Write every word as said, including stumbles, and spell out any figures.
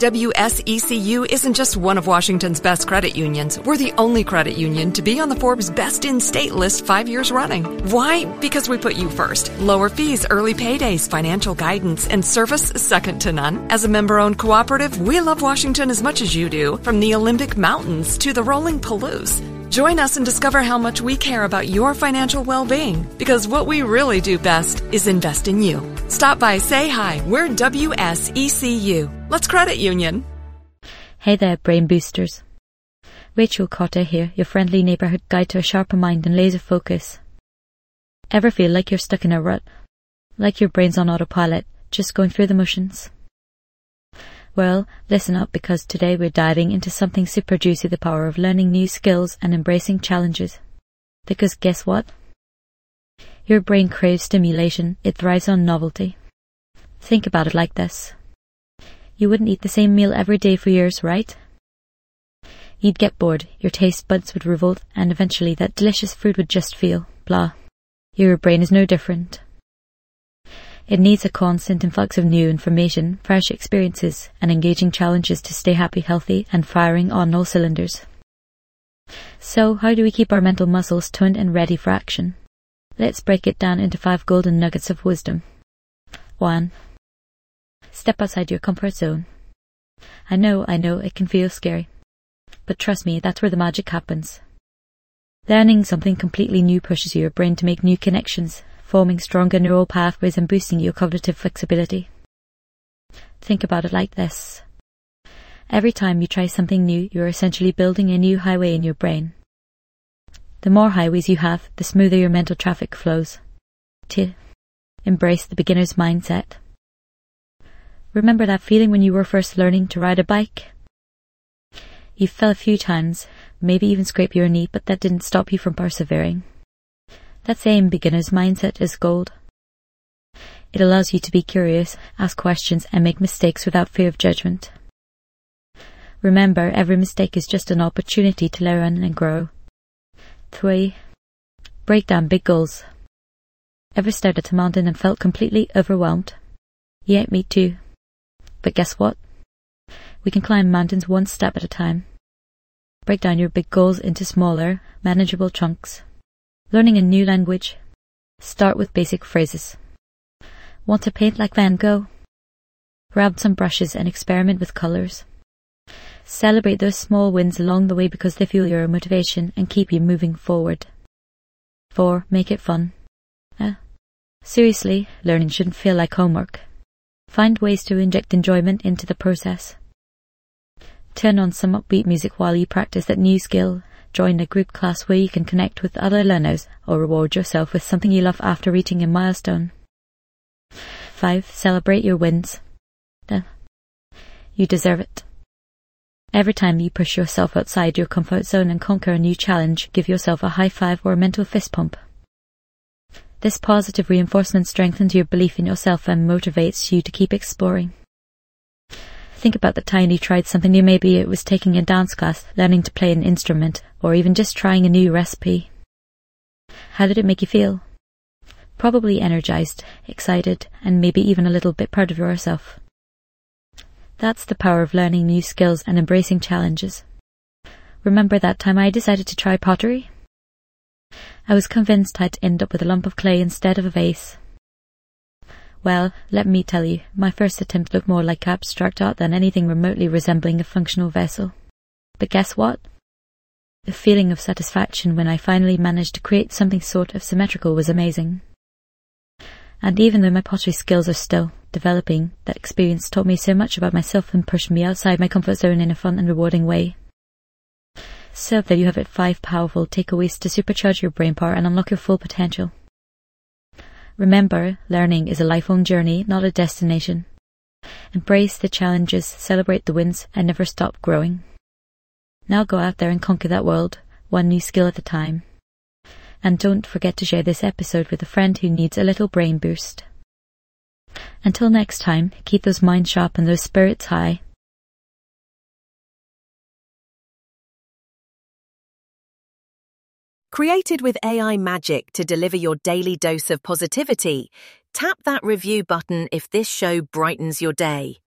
W S E C U isn't just one of Washington's best credit unions. We're the only credit union to be on the Forbes Best in State list five years running. Why? Because we put you first. Lower fees, early paydays, financial guidance, and service second to none. As a member-owned cooperative, we love Washington as much as you do, from the Olympic Mountains to the rolling Palouse. Join us and discover how much we care about your financial well-being, because what we really do best is invest in you. Stop by, say hi. We're W S E C U. Let's credit union. Hey there, brain boosters. Rachel Cotter here, your friendly neighbourhood guide to a sharper mind and laser focus. Ever feel like you're stuck in a rut? Like your brain's on autopilot, just going through the motions? Well, listen up, because today we're diving into something super juicy, the power of learning new skills and embracing challenges. Because guess what? Your brain craves stimulation, it thrives on novelty. Think about it like this. You wouldn't eat the same meal every day for years, right? You'd get bored, your taste buds would revolt, and eventually that delicious food would just feel blah. Your brain is no different. It needs a constant influx of new information, fresh experiences, and engaging challenges to stay happy, healthy, and firing on all cylinders. So, how do we keep our mental muscles toned and ready for action? Let's break it down into five golden nuggets of wisdom. One. Step outside your comfort zone. I know, I know, it can feel scary. But trust me, that's where the magic happens. Learning something completely new pushes your brain to make new connections, forming stronger neural pathways and boosting your cognitive flexibility. Think about it like this. Every time you try something new, you're essentially building a new highway in your brain. The more highways you have, the smoother your mental traffic flows. Two. Embrace the beginner's mindset. Remember that feeling when you were first learning to ride a bike? You fell a few times, maybe even scraped your knee, but that didn't stop you from persevering. That same beginner's mindset is gold. It allows you to be curious, ask questions, and make mistakes without fear of judgment. Remember, every mistake is just an opportunity to learn and grow. Three. Break down big goals. Ever stared at a mountain and felt completely overwhelmed? Yeah, me too. But guess what? We can climb mountains one step at a time. Break down your big goals into smaller, manageable chunks. Learning a new language. Start with basic phrases. Want to paint like Van Gogh? Grab some brushes and experiment with colours. Celebrate those small wins along the way, because they fuel your motivation and keep you moving forward. Four. Make it fun. Uh, seriously, learning shouldn't feel like homework. Find ways to inject enjoyment into the process. Turn on some upbeat music while you practice that new skill. Join a group class where you can connect with other learners, or reward yourself with something you love after reaching a milestone. Five. Celebrate your wins. Uh, you deserve it. Every time you push yourself outside your comfort zone and conquer a new challenge, give yourself a high five or a mental fist pump. This positive reinforcement strengthens your belief in yourself and motivates you to keep exploring. Think about the time you tried something new. Maybe it was taking a dance class, learning to play an instrument, or even just trying a new recipe. How did it make you feel? Probably energized, excited, and maybe even a little bit proud of yourself. That's the power of learning new skills and embracing challenges. Remember that time I decided to try pottery? I was convinced I'd end up with a lump of clay instead of a vase. Well, let me tell you, my first attempt looked more like abstract art than anything remotely resembling a functional vessel. But guess what? The feeling of satisfaction when I finally managed to create something sort of symmetrical was amazing. And even though my pottery skills are still developing, that experience taught me so much about myself and pushed me outside my comfort zone in a fun and rewarding way. So there you have it, five powerful takeaways to supercharge your brain power and unlock your full potential. Remember, learning is a lifelong journey, not a destination. Embrace the challenges, celebrate the wins, and never stop growing. Now go out there and conquer that world, one new skill at a time. And don't forget to share this episode with a friend who needs a little brain boost. Until next time, keep those minds sharp and those spirits high. Created with A I magic to deliver your daily dose of positivity, tap that review button if this show brightens your day.